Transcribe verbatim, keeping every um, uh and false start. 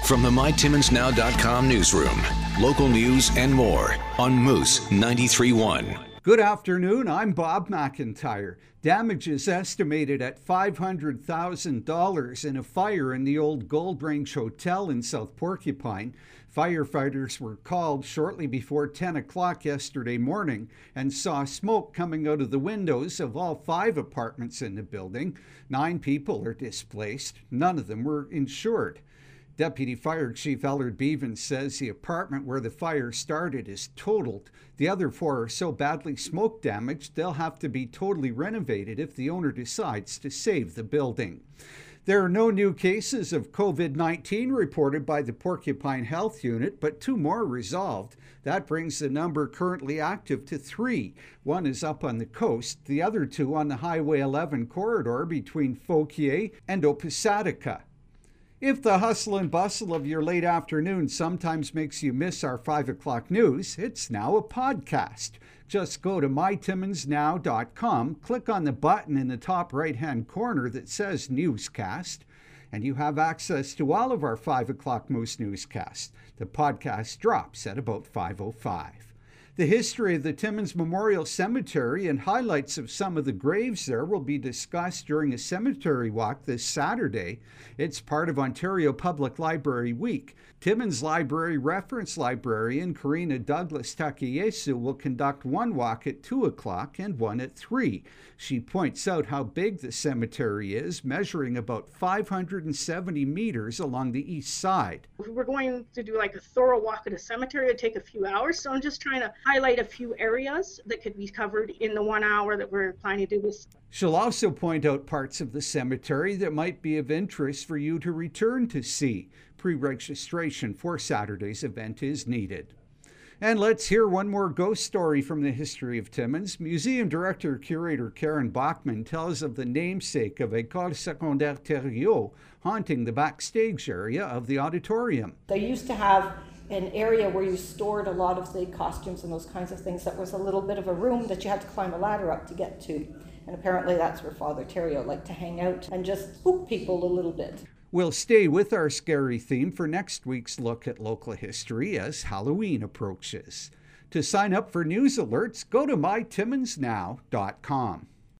From the my timmins now dot com newsroom, local news and more on Moose ninety-three point one. Good afternoon, I'm Bob McIntyre. Damage is estimated at five hundred thousand dollars in a fire in the old Gold Range Hotel in South Porcupine. Firefighters were called shortly before ten o'clock yesterday morning and saw smoke coming out of the windows of all five apartments in the building. Nine people are displaced. None of them were insured. Deputy Fire Chief Ellard Bevan says the apartment where the fire started is totaled. The other four are so badly smoke damaged they'll have to be totally renovated if the owner decides to save the building. There are no new cases of covid nineteen reported by the Porcupine Health Unit, but two more resolved. That brings the number currently active to three. One is up on the coast, the other two on the Highway eleven corridor between Fauquier and Opusataka. If the hustle and bustle of your late afternoon sometimes makes you miss our five o'clock news, it's now a podcast. Just go to my timmins now dot com, click on the button in the top right-hand corner that says Newscast, and you have access to all of our five o'clock Moose newscasts. The podcast drops at about five oh five. The history of the Timmins Memorial Cemetery and highlights of some of the graves there will be discussed during a cemetery walk this Saturday. It's part of Ontario Public Library Week. Timmins Library Reference Librarian Karina Douglas Takayesu will conduct one walk at two o'clock and one at three. She points out how big the cemetery is, measuring about five hundred seventy meters along the east side. If we're going to do like a thorough walk at a cemetery, it'd take a few hours, so I'm just trying to highlight a few areas that could be covered in the one hour that we're planning to do this. She'll also point out parts of the cemetery that might be of interest for you to return to see. Pre-registration for Saturday's event is needed. And let's hear one more ghost story from the history of Timmins. Museum Director Curator Karen Bachman tells of the namesake of École Secondaire Thériault haunting the backstage area of the auditorium. They used to have an area where you stored a lot of, say, costumes and those kinds of things. That was a little bit of a room that you had to climb a ladder up to get to. And apparently that's where Father Thériault liked to hang out and just spook people a little bit. We'll stay with our scary theme for next week's look at local history as Halloween approaches. To sign up for news alerts, go to my timmins now dot com.